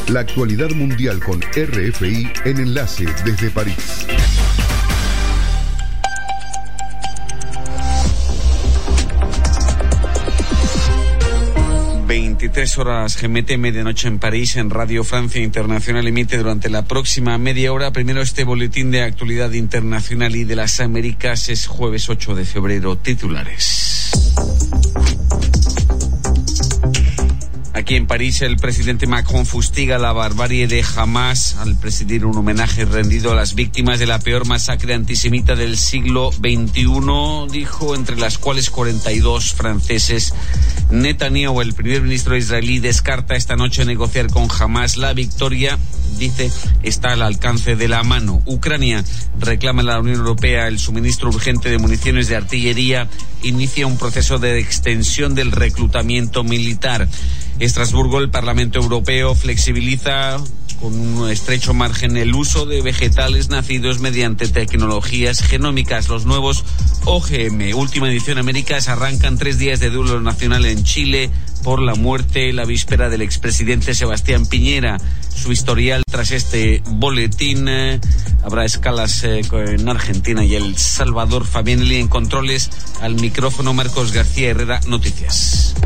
La actualidad mundial con RFI en Enlace desde París. Horas GMT, medianoche en París. En Radio Francia Internacional emite durante la próxima media hora primero este boletín de actualidad internacional y de las Américas. Es jueves 8 de febrero. Titulares. Aquí en París, el presidente Macron fustiga la barbarie de Hamás al presidir un homenaje rendido a las víctimas de la peor masacre antisemita del siglo XXI, dijo, entre las cuales 42 franceses. Netanyahu, el primer ministro israelí, descarta esta noche negociar con Hamás. La victoria, dice, está al alcance de la mano. Ucrania reclama a la Unión Europea el suministro urgente de municiones de artillería. Inicia un proceso de extensión del reclutamiento militar. Estrasburgo, el Parlamento Europeo flexibiliza con un estrecho margen el uso de vegetales nacidos mediante tecnologías genómicas. Los nuevos OGM, última edición Américas, arrancan 3 días de duelo nacional en Chile por la muerte la víspera del expresidente Sebastián Piñera. Su historial tras este boletín. Habrá escalas en Argentina y El Salvador. Fabián Eli en controles, al micrófono Marcos García Herrera. Noticias.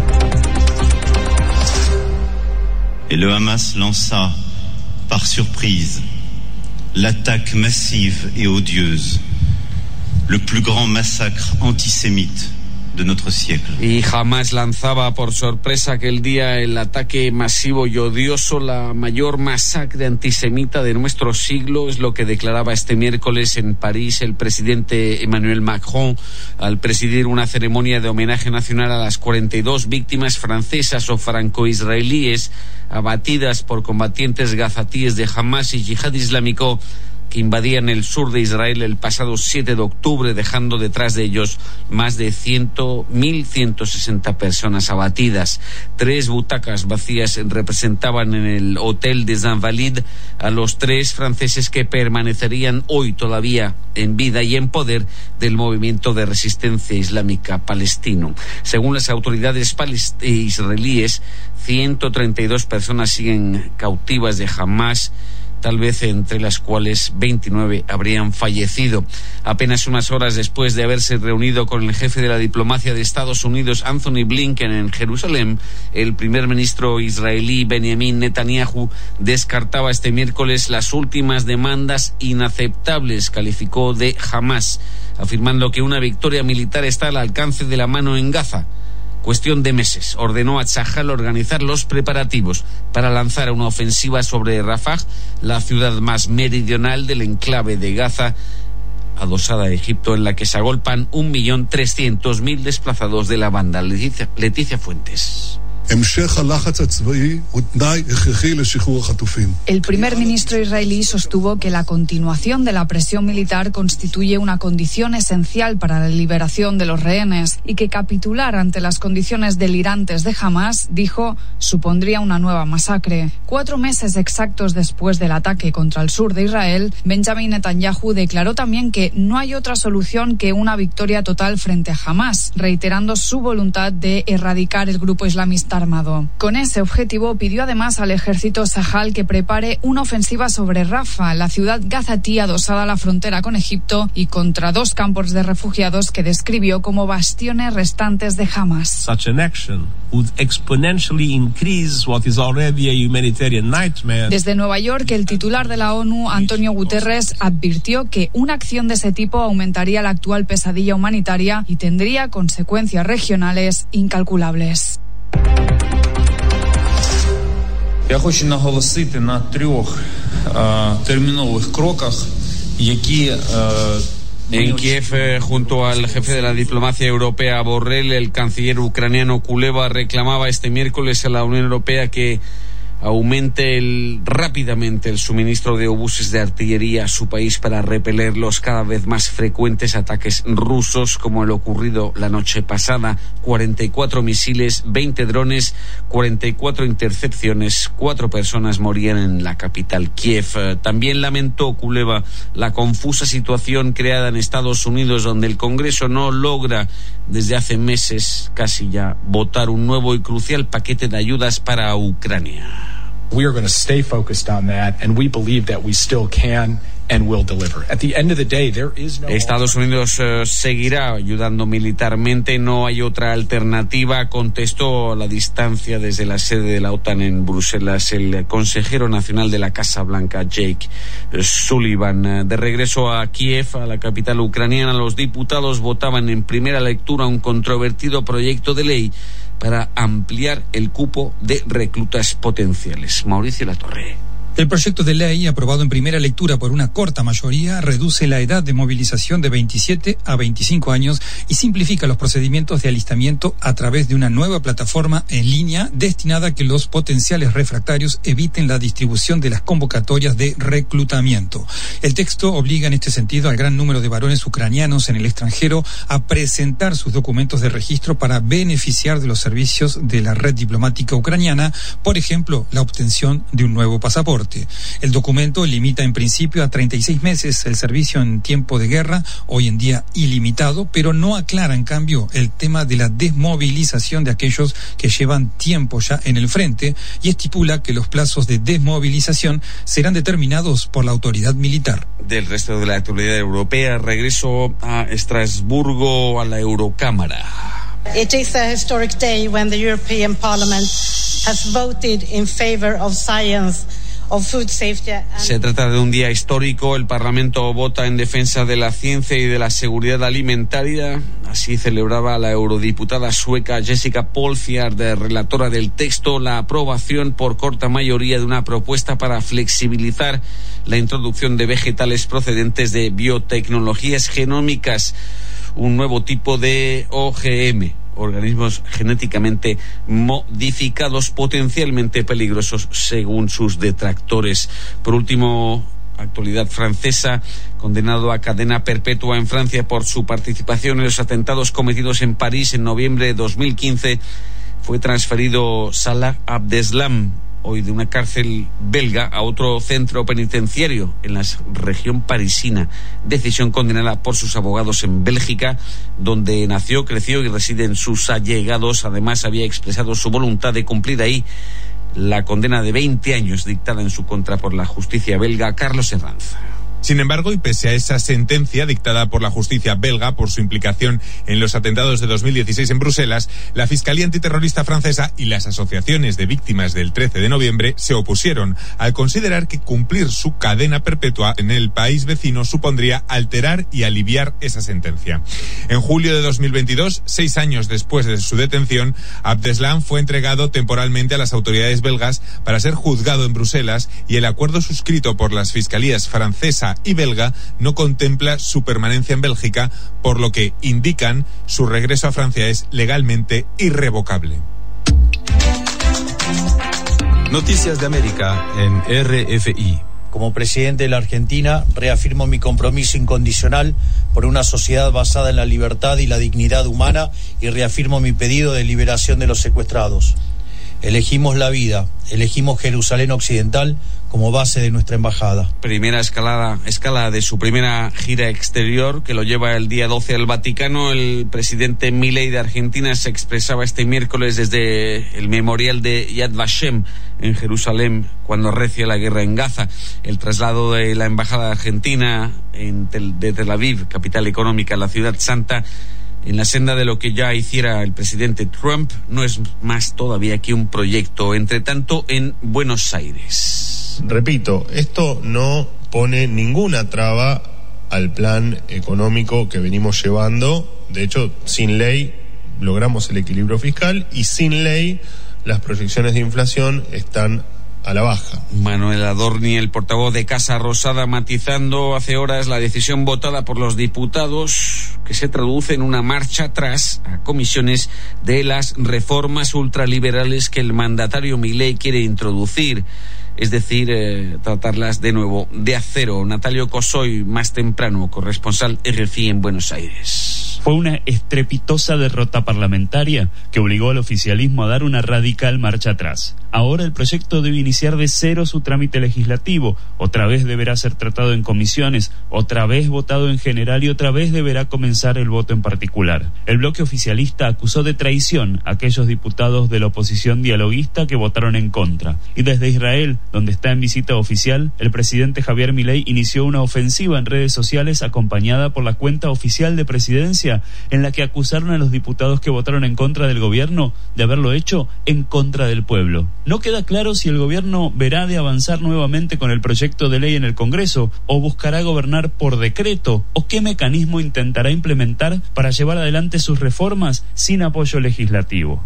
Et le Hamas lança, par surprise, l'attaque massive et odieuse, le plus grand massacre antisémite de notre siècle. Y Hamas lanzaba por sorpresa aquel día el ataque masivo y odioso, la mayor masacre antisemita de nuestro siglo, es lo que declaraba este miércoles en París el presidente Emmanuel Macron al presidir una ceremonia de homenaje nacional a las 42 víctimas francesas o franco-israelíes abatidas por combatientes gazatíes de Hamas y Yihad Islámico que invadían el sur de Israel el pasado 7 de octubre, dejando detrás de ellos más de 1.160 personas abatidas. 3 butacas vacías representaban en el Hotel des Invalides a los 3 franceses que permanecerían hoy todavía en vida y en poder del movimiento de resistencia islámica palestino. Según las autoridades israelíes, 132 personas siguen cautivas de Hamas, tal vez entre las cuales 29 habrían fallecido. Apenas unas horas después de haberse reunido con el jefe de la diplomacia de Estados Unidos, Anthony Blinken, en Jerusalén, el primer ministro israelí Benjamin Netanyahu descartaba este miércoles las últimas demandas inaceptables, calificó, de Hamas, afirmando que una victoria militar está al alcance de la mano en Gaza. Cuestión de meses, ordenó a Tzahal organizar los preparativos para lanzar una ofensiva sobre Rafah, la ciudad más meridional del enclave de Gaza, adosada a Egipto, en la que se agolpan 1.300.000 desplazados de la banda. Leticia Fuentes. El primer ministro israelí sostuvo que la continuación de la presión militar constituye una condición esencial para la liberación de los rehenes y que capitular ante las condiciones delirantes de Hamas, dijo, supondría una nueva masacre. 4 meses exactos después del ataque contra el sur de Israel, Benjamin Netanyahu declaró también que no hay otra solución que una victoria total frente a Hamas, reiterando su voluntad de erradicar el grupo islamista armado. Con ese objetivo pidió además al ejército Tzahal que prepare una ofensiva sobre Rafah, la ciudad gazatí adosada a la frontera con Egipto, y contra 2 campos de refugiados que describió como bastiones restantes de Hamas. Such an action would exponentially increase what is already a humanitarian nightmare. Desde Nueva York, el titular de la ONU, Antonio Guterres, advirtió que una acción de ese tipo aumentaría la actual pesadilla humanitaria y tendría consecuencias regionales incalculables. Я хочу наголосити на 3 термінових кроках, які En Kiev, junto al jefe de la diplomacia europea Borrell, el canciller ucraniano Kuleva reclamaba este miércoles a la Unión Europea que aumente rápidamente el suministro de obuses de artillería a su país para repeler los cada vez más frecuentes ataques rusos, como el ocurrido la noche pasada. 44 misiles, 20 drones, 44 intercepciones, 4 personas morían en la capital, Kiev. También lamentó Kuleva la confusa situación creada en Estados Unidos, donde el Congreso no logra desde hace meses casi ya votar un nuevo y crucial paquete de ayudas para Ucrania. We are going to stay focused on that, and we believe that we still can and will deliver. At the end of the day, there is no... Estados Unidos seguirá ayudando militarmente, no hay otra alternativa, contestó a la distancia desde la sede de la OTAN en Bruselas el consejero nacional de la Casa Blanca, Jake Sullivan. De regreso a Kiev, a la capital ucraniana, los diputados votaban en primera lectura un controvertido proyecto de ley para ampliar el cupo de reclutas potenciales. Mauricio Latorre. El proyecto de ley, aprobado en primera lectura por una corta mayoría, reduce la edad de movilización de 27 a 25 años y simplifica los procedimientos de alistamiento a través de una nueva plataforma en línea destinada a que los potenciales refractarios eviten la distribución de las convocatorias de reclutamiento. El texto obliga en este sentido al gran número de varones ucranianos en el extranjero a presentar sus documentos de registro para beneficiar de los servicios de la red diplomática ucraniana, por ejemplo, la obtención de un nuevo pasaporte. El documento limita en principio a 36 meses el servicio en tiempo de guerra, hoy en día ilimitado, pero no aclara en cambio el tema de la desmovilización de aquellos que llevan tiempo ya en el frente y estipula que los plazos de desmovilización serán determinados por la autoridad militar. Del resto de la actualidad europea, regreso a Estrasburgo, a la Eurocámara. It is a historic day when the European Parliament has voted in favor of science. Se trata de un día histórico. El Parlamento vota en defensa de la ciencia y de la seguridad alimentaria. Así celebraba la eurodiputada sueca Jessica Polfjärd, relatora del texto, la aprobación por corta mayoría de una propuesta para flexibilizar la introducción de vegetales procedentes de biotecnologías genómicas, un nuevo tipo de OGM. Organismos genéticamente modificados potencialmente peligrosos según sus detractores. Por último, actualidad francesa, condenado a cadena perpetua en Francia por su participación en los atentados cometidos en París en noviembre de 2015, fue transferido Salah Abdeslam, hoy de una cárcel belga a otro centro penitenciario en la región parisina. Decisión condenada por sus abogados en Bélgica, donde nació, creció y residen sus allegados. Además, había expresado su voluntad de cumplir ahí la condena de 20 años dictada en su contra por la justicia belga. Carlos Herranz. Sin embargo, y pese a esa sentencia dictada por la justicia belga por su implicación en los atentados de 2016 en Bruselas, la Fiscalía Antiterrorista francesa y las asociaciones de víctimas del 13 de noviembre se opusieron al considerar que cumplir su cadena perpetua en el país vecino supondría alterar y aliviar esa sentencia. En julio de 2022, 6 años después de su detención, Abdeslam fue entregado temporalmente a las autoridades belgas para ser juzgado en Bruselas, y el acuerdo suscrito por las fiscalías francesa y belga no contempla su permanencia en Bélgica, por lo que indican su regreso a Francia es legalmente irrevocable. Noticias de América en RFI. Como presidente de la Argentina, reafirmo mi compromiso incondicional por una sociedad basada en la libertad y la dignidad humana, y reafirmo mi pedido de liberación de los secuestrados. Elegimos la vida, elegimos Jerusalén Occidental como base de nuestra embajada. Primera escala de su primera gira exterior, que lo lleva el día 12 al Vaticano. El presidente Milei de Argentina se expresaba este miércoles desde el memorial de Yad Vashem en Jerusalén, cuando recia la guerra en Gaza. El traslado de la embajada argentina de Tel Aviv, capital económica, a la ciudad santa, en la senda de lo que ya hiciera el presidente Trump, no es más todavía que un proyecto. Entre tanto, en Buenos Aires. Repito, esto no pone ninguna traba al plan económico que venimos llevando. De hecho, sin ley logramos el equilibrio fiscal, y sin ley las proyecciones de inflación están a la baja. Manuel Adorni, el portavoz de Casa Rosada, matizando hace horas la decisión votada por los diputados, que se traduce en una marcha atrás a comisiones de las reformas ultraliberales que el mandatario Milei quiere introducir, es decir, tratarlas de nuevo de acero. Natalio Cosoy, más temprano, corresponsal RFI en Buenos Aires. Fue una estrepitosa derrota parlamentaria que obligó al oficialismo a dar una radical marcha atrás. Ahora el proyecto debe iniciar de cero su trámite legislativo, otra vez deberá ser tratado en comisiones, otra vez votado en general y otra vez deberá comenzar el voto en particular. El bloque oficialista acusó de traición a aquellos diputados de la oposición dialoguista que votaron en contra. Y desde Israel, donde está en visita oficial, el presidente Javier Milei inició una ofensiva en redes sociales acompañada por la cuenta oficial de presidencia, en la que acusaron a los diputados que votaron en contra del gobierno de haberlo hecho en contra del pueblo. No queda claro si el gobierno verá de avanzar nuevamente con el proyecto de ley en el Congreso o buscará gobernar por decreto o qué mecanismo intentará implementar para llevar adelante sus reformas sin apoyo legislativo.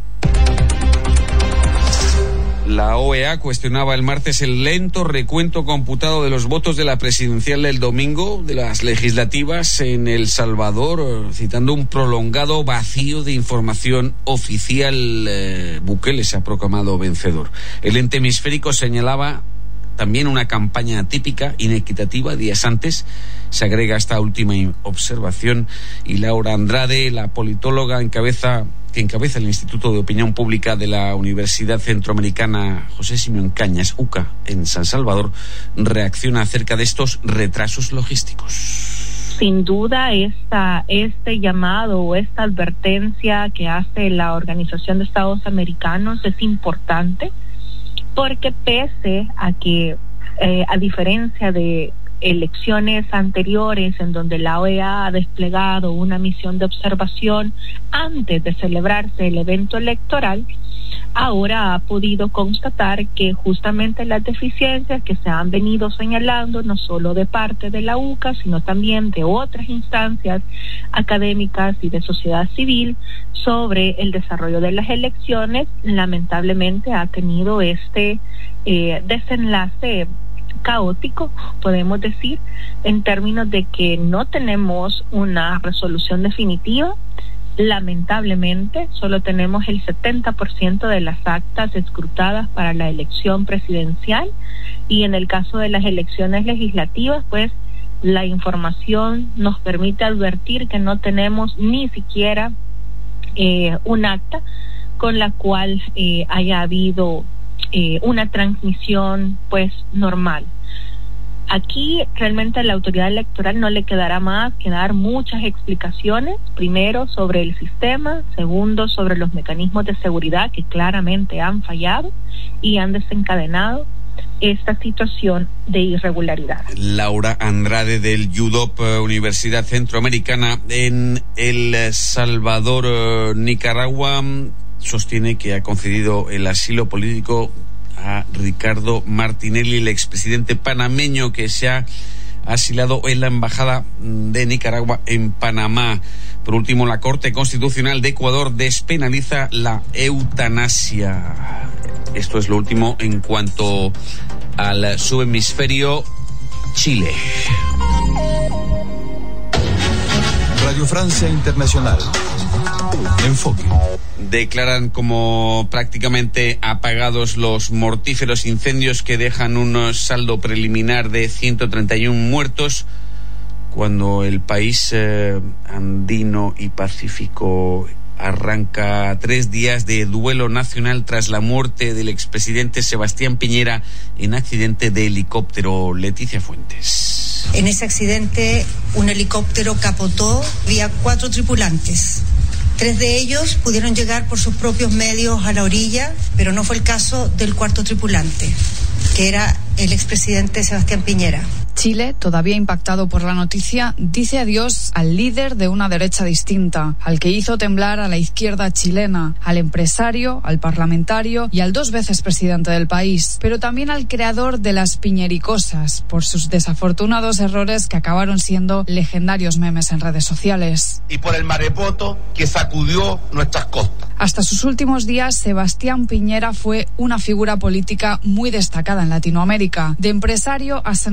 La OEA cuestionaba el martes el lento recuento computado de los votos de la presidencial del domingo, de las legislativas en El Salvador, citando un prolongado vacío de información oficial. Bukele se ha proclamado vencedor. El ente hemisférico señalaba también una campaña atípica, inequitativa. Días antes se agrega esta última observación y Laura Andrade, la politóloga que encabeza el Instituto de Opinión Pública de la Universidad Centroamericana José Simeón Cañas, UCA, en San Salvador, reacciona acerca de estos retrasos logísticos. Sin duda, este llamado o esta advertencia que hace la Organización de Estados Americanos es importante, porque pese a que, a diferencia de elecciones anteriores en donde la OEA ha desplegado una misión de observación antes de celebrarse el evento electoral, ahora ha podido constatar que justamente las deficiencias que se han venido señalando, no solo de parte de la UCA, sino también de otras instancias académicas y de sociedad civil sobre el desarrollo de las elecciones, lamentablemente ha tenido este desenlace caótico, podemos decir, en términos de que no tenemos una resolución definitiva. Lamentablemente, solo tenemos el 70% de las actas escrutadas para la elección presidencial, y en el caso de las elecciones legislativas, pues la información nos permite advertir que no tenemos ni siquiera un acta con la cual haya habido una transmisión pues normal. Aquí realmente a la autoridad electoral no le quedará más que dar muchas explicaciones, primero sobre el sistema, segundo sobre los mecanismos de seguridad que claramente han fallado y han desencadenado esta situación de irregularidad. Laura Andrade del UDOP, Universidad Centroamericana en El Salvador. Nicaragua sostiene que ha concedido el asilo político a Ricardo Martinelli, el expresidente panameño que se ha asilado en la embajada de Nicaragua en Panamá. Por último, la Corte Constitucional de Ecuador despenaliza la eutanasia. Esto es lo último en cuanto al subhemisferio Chile. Radio Francia Internacional. Enfoque. Declaran como prácticamente apagados los mortíferos incendios que dejan un saldo preliminar de 131 muertos, cuando el país andino y pacífico arranca 3 días de duelo nacional tras la muerte del expresidente Sebastián Piñera en accidente de helicóptero. Leticia Fuentes. En ese accidente, un helicóptero capotó, había 4 tripulantes. 3 de ellos pudieron llegar por sus propios medios a la orilla, pero no fue el caso del 4º tripulante, que era el expresidente Sebastián Piñera. Chile, todavía impactado por la noticia, dice adiós al líder de una derecha distinta, al que hizo temblar a la izquierda chilena, al empresario, al parlamentario y al 2 veces presidente del país, pero también al creador de las piñericosas, por sus desafortunados errores que acabaron siendo legendarios memes en redes sociales. Y por el maremoto que sacudió nuestras costas. Hasta sus últimos días, Sebastián Piñera fue una figura política muy destacada en Latinoamérica. De empresario a senador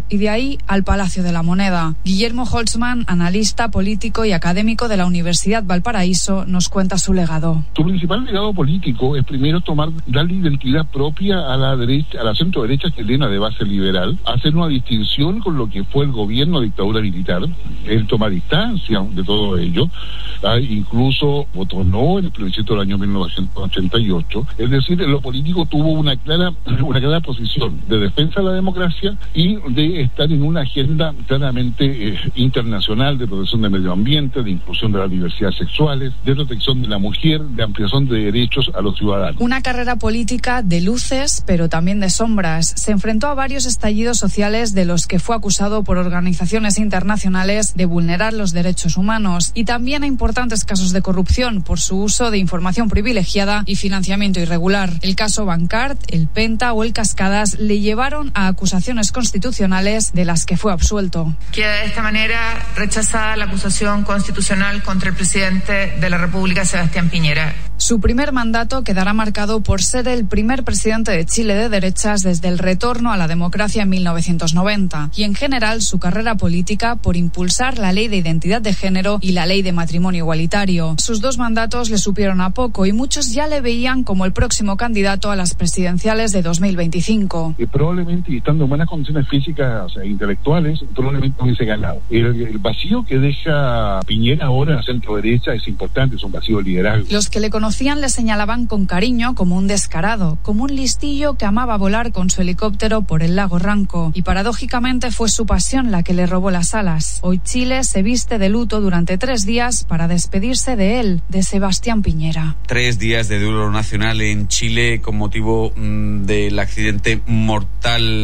y de ahí al Palacio de la Moneda. Guillermo Holtzman, analista, político y académico de la Universidad Valparaíso, nos cuenta su legado. Su principal legado político es primero darle identidad propia a la derecha, a la centro-derecha chilena de base liberal, hacer una distinción con lo que fue el gobierno de dictadura militar. Él toma distancia de todo ello, incluso votó no en el plebiscito del año 1988. Es decir, en lo político tuvo una clara posición de defensa de la democracia y de estar en una agenda claramente internacional de protección del medio ambiente, de inclusión de las diversidades sexuales, de protección de la mujer, de ampliación de derechos a los ciudadanos. Una carrera política de luces, pero también de sombras. Se enfrentó a varios estallidos sociales de los que fue acusado por organizaciones internacionales de vulnerar los derechos humanos, y también a importantes casos de corrupción por su uso de información privilegiada y financiamiento irregular. El caso Bancard, el Penta o el Cascadas le llevaron a acusaciones constitucionales de las que fue absuelto. Queda de esta manera rechazada la acusación constitucional contra el presidente de la República, Sebastián Piñera. Su primer mandato quedará marcado por ser el primer presidente de Chile de derechas desde el retorno a la democracia en 1990, y en general su carrera política por impulsar la ley de identidad de género y la ley de matrimonio igualitario. Sus dos mandatos le supieron a poco y muchos ya le veían como el próximo candidato a las presidenciales de 2025. Probablemente, y estando en buenas condiciones físicas e intelectuales, probablemente hubiese ganado. El vacío que deja Piñera ahora en la centro-derecha es importante, es un vacío de liderazgo. Los que le conocían le señalaban con cariño como un descarado, como un listillo que amaba volar con su helicóptero por el lago Ranco, y paradójicamente fue su pasión la que le robó las alas. Hoy Chile se viste de luto durante 3 días para despedirse de él, de Sebastián Piñera. 3 días de duelo nacional en Chile con motivo del accidente mortal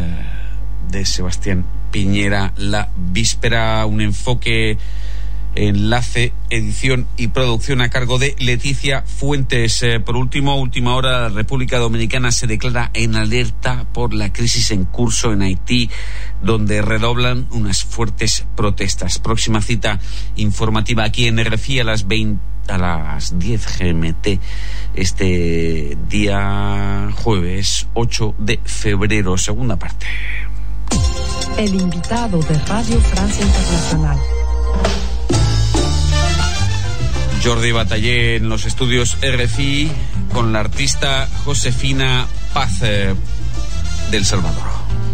de Sebastián Piñera. La víspera, un enfoque, enlace, edición y producción a cargo de Leticia Fuentes. Por último, última hora, la República Dominicana se declara en alerta por la crisis en curso en Haití, donde redoblan unas fuertes protestas. Próxima cita informativa aquí en RFI a las 10 GMT, este día jueves 8 de febrero, segunda parte. El invitado de Radio Francia Internacional. Jordi Batallé en los estudios RFI con la artista Josefina Paz del Salvador.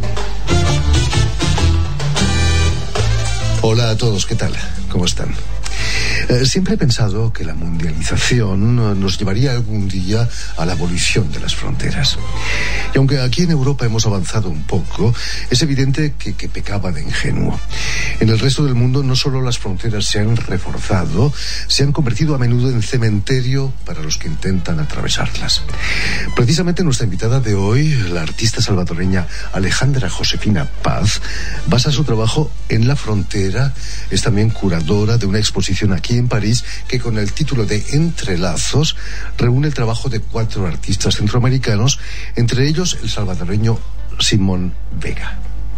Hola a todos, ¿qué tal? ¿Cómo están? Siempre he pensado que la mundialización nos llevaría algún día a la abolición de las fronteras. Y aunque aquí en Europa hemos avanzado un poco, es evidente que pecaba de ingenuo. En el resto del mundo no solo las fronteras se han reforzado, se han convertido a menudo en cementerio para los que intentan atravesarlas. Precisamente nuestra invitada de hoy, la artista salvadoreña Alejandra Josefina Paz, basa su trabajo en la frontera, es también curadora de una exposición aquí en París que con el título de Entrelazos reúne el trabajo de 4 artistas centroamericanos, entre ellos el salvadoreño Simón Vega.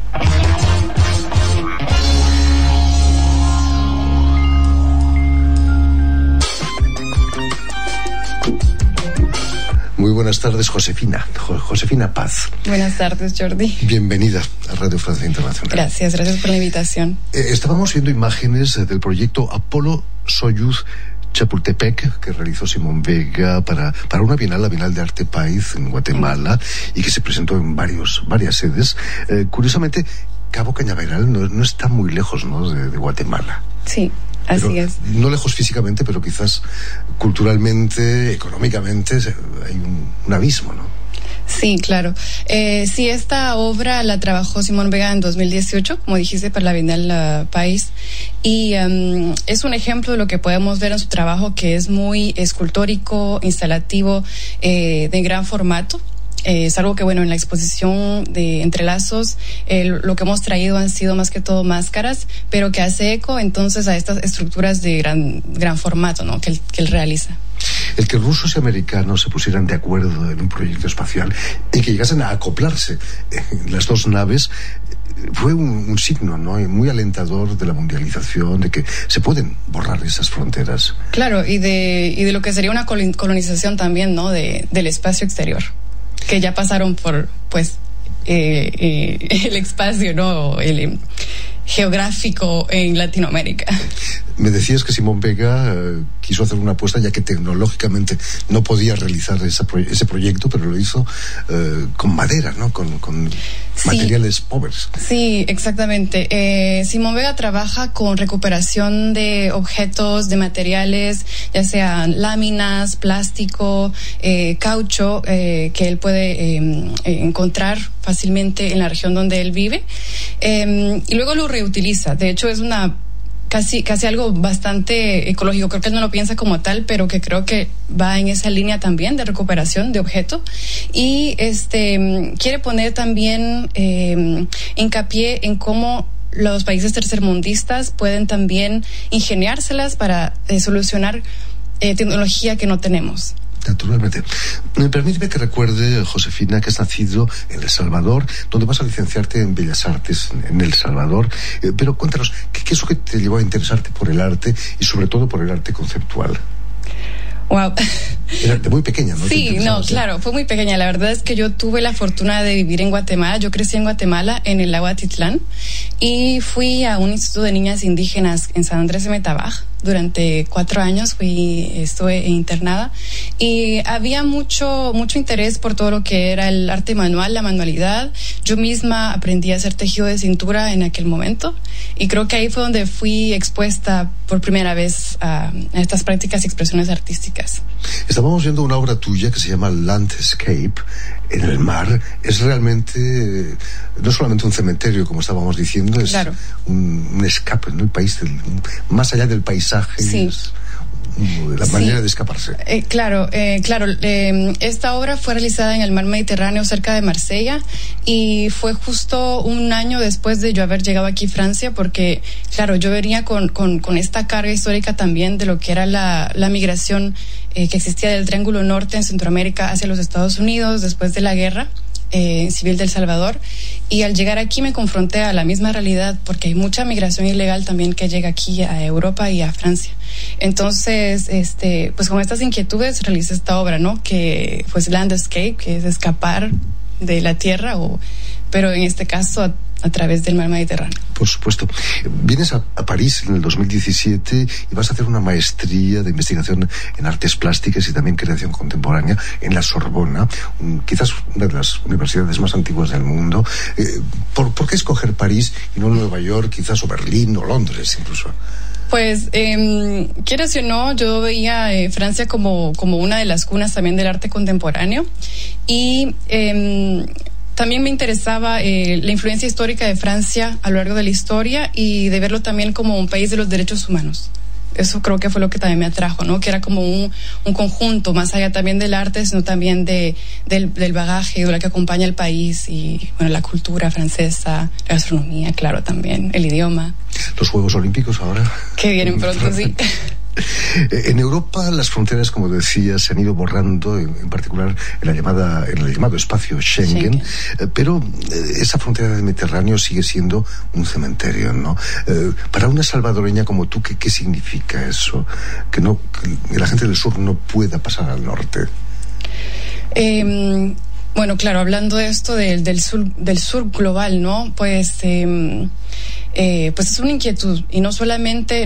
Muy buenas tardes, Josefina Paz. Buenas tardes, Jordi. Bienvenida a Radio Francia Internacional. Gracias por la invitación. Estábamos viendo imágenes del proyecto Apolo-Soyuz Chapultepec que realizó Simón Vega para una bienal, la Bienal de Arte País en Guatemala, y que se presentó en varias sedes. Curiosamente, Cabo Cañaveral no está muy lejos, ¿no?, de Guatemala. Sí. Así es. No lejos físicamente, pero quizás culturalmente, económicamente, hay un abismo, ¿no? Sí, claro. Sí, esta obra la trabajó Simón Vega en 2018, como dijiste, para la Bienal País. Y es un ejemplo de lo que podemos ver en su trabajo, que es muy escultórico, instalativo, de gran formato. Es algo que, bueno, en la exposición de Entrelazos, lo que hemos traído han sido más que todo máscaras, pero que hace eco entonces a estas estructuras de gran formato, ¿no?, que él realiza. El que rusos y americanos se pusieran de acuerdo en un proyecto espacial y que llegasen a acoplarse en las dos naves fue un signo, ¿no?, muy alentador de la mundialización, de que se pueden borrar esas fronteras. Claro, y de lo que sería una colonización también, ¿no?, del espacio exterior, que ya pasaron por, pues, el espacio, ¿no? El geográfico en Latinoamérica. Me decías que Simón Vega quiso hacer una apuesta, ya que tecnológicamente no podía realizar ese proyecto, pero lo hizo con madera, ¿no? Con materiales pobres. Sí, exactamente. Simón Vega trabaja con recuperación de objetos, de materiales, ya sean láminas, plástico, caucho, que él puede encontrar fácilmente en la región donde él vive, y luego lo reutiliza. De hecho, es una casi algo bastante ecológico. Creo que él no lo piensa como tal, pero que creo que va en esa línea también de recuperación de objeto. Y quiere poner también hincapié en cómo los países tercermundistas pueden también ingeniárselas para solucionar tecnología que no tenemos. Naturalmente. Permíteme que recuerde, Josefina, que has nacido en El Salvador, donde vas a licenciarte en Bellas Artes en El Salvador. Pero cuéntanos, ¿qué es lo que te llevó a interesarte por el arte y sobre todo por el arte conceptual? Wow. Era de muy pequeña, ¿no? Sí, no, claro, fue muy pequeña. La verdad es que yo tuve la fortuna de vivir en Guatemala. Yo crecí en Guatemala, en el lago Atitlán, y fui a un instituto de niñas indígenas en San Andrés de Metabaj. Durante 4 años estuve internada, y había mucho interés por todo lo que era el arte manual, la manualidad. Yo misma aprendí a hacer tejido de cintura en aquel momento, y creo que ahí fue donde fui expuesta por primera vez a estas prácticas y expresiones artísticas. Estábamos viendo una obra tuya que se llama Landscape en el mar. Es realmente no solamente un cementerio, como estábamos diciendo, es claro, un escape, ¿no? El país más allá del paisaje. Sí. Es la manera de escaparse. Claro. Esta obra fue realizada en el mar Mediterráneo, cerca de Marsella, y fue justo un año después de yo haber llegado aquí a Francia, porque, claro, yo venía con esta carga histórica también de lo que era la migración que existía del Triángulo Norte en Centroamérica hacia los Estados Unidos después de la guerra civil de El Salvador, y al llegar aquí me confronté a la misma realidad, porque hay mucha migración ilegal también que llega aquí a Europa y a Francia. Entonces, pues con estas inquietudes realicé esta obra, ¿no? Que pues Landscape, que es escapar de la tierra, pero en este caso a través del mar Mediterráneo. Por supuesto. Vienes a París en el 2017 y vas a hacer una maestría de investigación en artes plásticas y también creación contemporánea en la Sorbona, quizás una de las universidades más antiguas del mundo. ¿Por qué escoger París y no Nueva York, quizás, o Berlín o Londres incluso? Pues, quieras o no, yo veía Francia como una de las cunas también del arte contemporáneo, y también me interesaba la influencia histórica de Francia a lo largo de la historia, y de verlo también como un país de los derechos humanos. Eso creo que fue lo que también me atrajo, ¿no? Que era como un conjunto, más allá también del arte, sino también del bagaje, de lo que acompaña el país, y bueno, la cultura francesa, la gastronomía, claro, también, el idioma. Los Juegos Olímpicos ahora. Que vienen pronto, sí. En Europa las fronteras, como decías, se han ido borrando, en particular en el llamado espacio Schengen. Pero esa frontera del Mediterráneo sigue siendo un cementerio, ¿no? Para una salvadoreña como tú, ¿qué significa eso? Que la gente del sur no pueda pasar al norte. Bueno, claro, hablando de esto del sur global, ¿no? Pues es una inquietud, y no solamente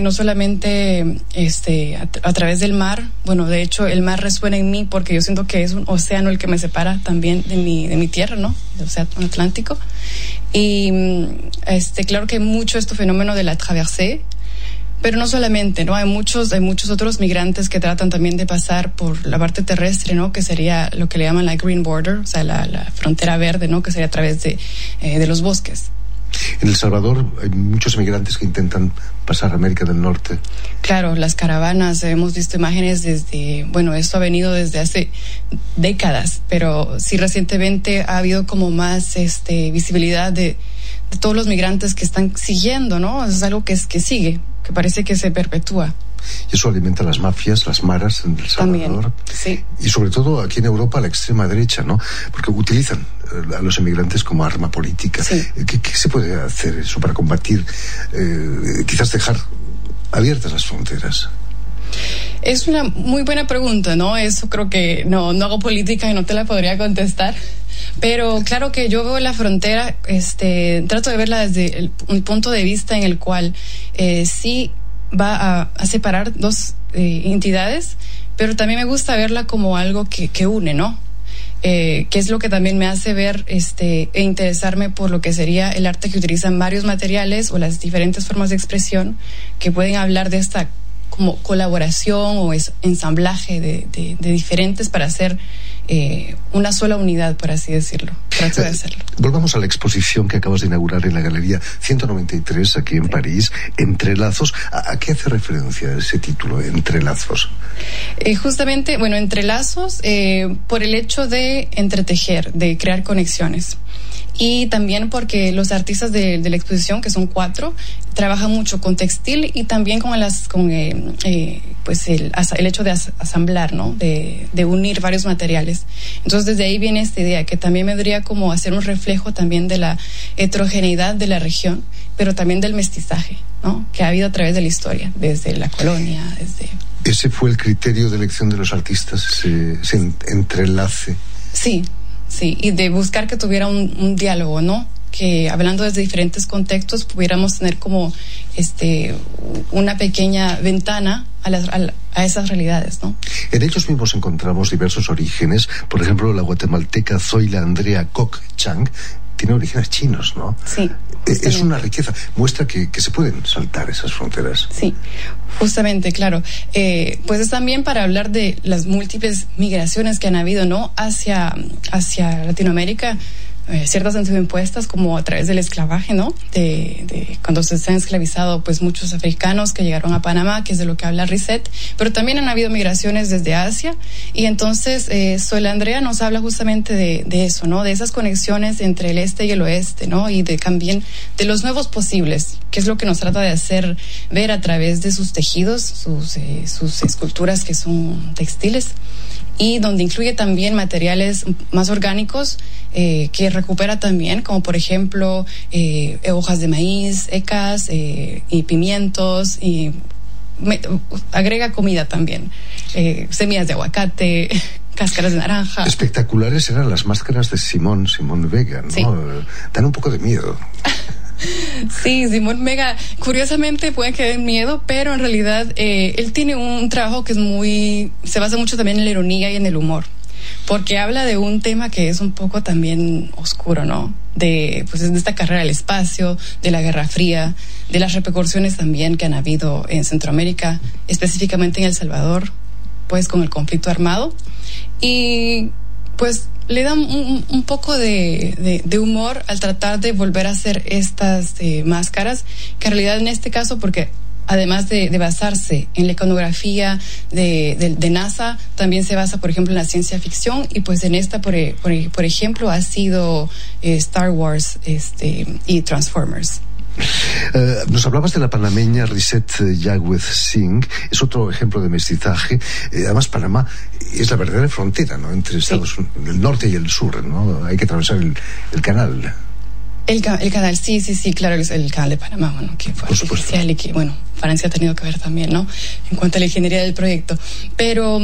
a través del mar. Bueno, de hecho el mar resuena en mí, porque yo siento que es un océano el que me separa también de mi tierra, ¿no? El océano Atlántico. Y claro que hay mucho este fenómeno de la traversée, pero no solamente, ¿no? Hay muchos otros migrantes que tratan también de pasar por la parte terrestre, ¿no? Que sería lo que le llaman la green border, o sea, la frontera verde, ¿no? Que sería a través de los bosques. En El Salvador hay muchos emigrantes que intentan pasar a América del Norte. Claro, las caravanas, hemos visto imágenes esto ha venido desde hace décadas, pero sí recientemente ha habido como más visibilidad de todos los migrantes que están siguiendo, ¿no? Es algo que sigue, que parece que se perpetúa. Y eso alimenta las mafias, las maras en El Salvador. También, sí. Y sobre todo aquí en Europa, la extrema derecha, ¿no? Porque utilizan a los emigrantes como arma política. Sí. ¿Qué se puede hacer eso para combatir, quizás dejar abiertas las fronteras? Es una muy buena pregunta, ¿no? Eso creo que no hago política y no te la podría contestar, Pero claro que yo veo la frontera, trato de verla desde un punto de vista en el cual sí va a separar dos entidades, pero también me gusta verla como algo que une, ¿no? Que es lo que también me hace ver e interesarme por lo que sería el arte que utilizan varios materiales o las diferentes formas de expresión que pueden hablar de esta como colaboración o ensamblaje de diferentes para hacer una sola unidad, por así decirlo. Trato de hacerlo. Volvamos a la exposición que acabas de inaugurar en la Galería 193 aquí en París, Entrelazos. ¿A qué hace referencia ese título, Entrelazos? Justamente, bueno, entrelazos por el hecho de entretejer, de crear conexiones. Y también porque los artistas de la exposición, que son 4, trabajan mucho con textil y también con el hecho de asamblar, ¿no? De unir varios materiales. Entonces desde ahí viene esta idea, que también vendría como hacer un reflejo también de la heterogeneidad de la región, pero también del mestizaje, ¿no? Que ha habido a través de la historia, desde la colonia, desde... ¿Ese fue el criterio de elección de los artistas, ese entrelace? Sí, y de buscar que tuviera un diálogo, ¿no? Que hablando desde diferentes contextos pudiéramos tener como una pequeña ventana a esas realidades, ¿no? En ellos mismos encontramos diversos orígenes. Por ejemplo, la guatemalteca Zoila Andrea Koch Chang tiene orígenes chinos, ¿no? Sí. Es una riqueza. Muestra que se pueden saltar esas fronteras. Sí, justamente, claro. Pues es también para hablar de las múltiples migraciones que han habido, ¿no? Hacia Latinoamérica. Ciertas han sido impuestas como a través del esclavaje, ¿no? De cuando se han esclavizado pues muchos africanos que llegaron a Panamá, que es de lo que habla Risset, pero también han habido migraciones desde Asia y entonces Zoila Andrea nos habla justamente de eso, ¿no? De esas conexiones entre el este y el oeste, ¿no? Y también de los nuevos posibles, que es lo que nos trata de hacer ver a través de sus tejidos, sus esculturas que son textiles, y donde incluye también materiales más orgánicos que recupera también, como por ejemplo hojas de maíz, ecas y pimientos, y agrega comida también, semillas de aguacate, cáscaras de naranja. Espectaculares eran las máscaras de Simón Vega, ¿no? Sí. Dan un poco de miedo. Sí, Simón Vega, curiosamente puede que dé miedo, pero en realidad él tiene un trabajo que se basa mucho también en la ironía y en el humor, porque habla de un tema que es un poco también oscuro, ¿no? De esta carrera del espacio, de la Guerra Fría, de las repercusiones también que han habido en Centroamérica, específicamente en El Salvador, pues con el conflicto armado, y pues le da un poco de humor al tratar de volver a hacer estas máscaras, que en realidad en este caso, porque además de basarse en la iconografía de NASA, también se basa, por ejemplo, en la ciencia ficción, y pues en esta, por ejemplo, ha sido Star Wars y Transformers. Nos hablabas de la panameña Risset Yagüez Singh, es otro ejemplo de mestizaje. Además, Panamá es la verdadera frontera, ¿no? Entre el norte y el sur, ¿no? Hay que atravesar el canal. El canal, sí, claro, el canal de Panamá, bueno, que fue artificial y que, bueno, Francia ha tenido que ver también, ¿no? En cuanto a la ingeniería del proyecto. Pero,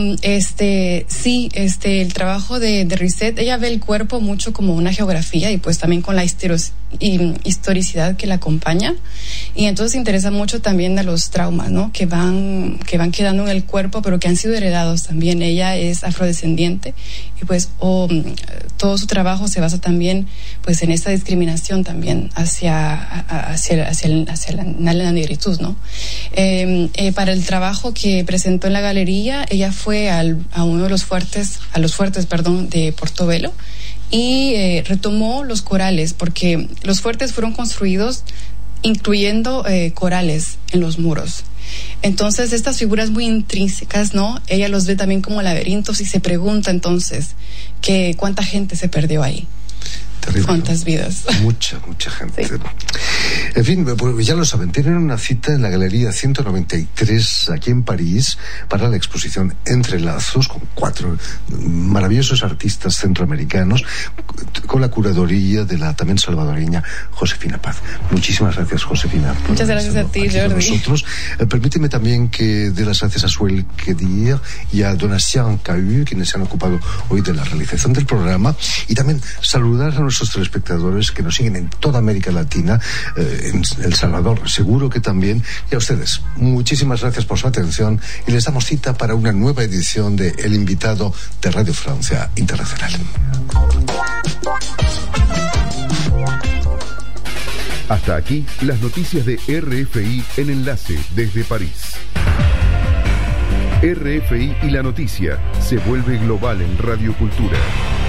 el trabajo de Risset, ella ve el cuerpo mucho como una geografía y pues también con la historicidad que la acompaña. Y entonces se interesa mucho también de los traumas, ¿no? Que van quedando en el cuerpo, pero que han sido heredados también. Ella es afrodescendiente y pues todo su trabajo se basa también pues en esta discriminación también hacia la negritud, ¿no? Para el trabajo que presentó en la galería, ella fue a los fuertes de Portobelo y retomó los corales, porque los fuertes fueron construidos incluyendo corales en los muros. Entonces estas figuras muy intrínsecas, ¿no? Ella los ve también como laberintos y se pregunta entonces que cuánta gente se perdió ahí. Terrible, ¿cuántas vidas? Mucha gente. Sí. En fin, pues ya lo saben, tienen una cita en la Galería 193 aquí en París para la exposición Entrelazos, con 4 maravillosos artistas centroamericanos, con la curaduría de la también salvadoreña Josefina Paz. Muchísimas gracias, Josefina. Muchas gracias a ti, Jordi. Nosotros. Permíteme también que dé las gracias a Suel Kedir y a Donatien Cahu, quienes se han ocupado hoy de la realización del programa, y también saludar a nuestros telespectadores que nos siguen en toda América Latina, en El Salvador seguro que también, y a ustedes muchísimas gracias por su atención, y les damos cita para una nueva edición de El Invitado de Radio Francia Internacional. Hasta aquí las noticias de RFI en Enlace desde París. RFI y la noticia se vuelve global en Radio Cultura.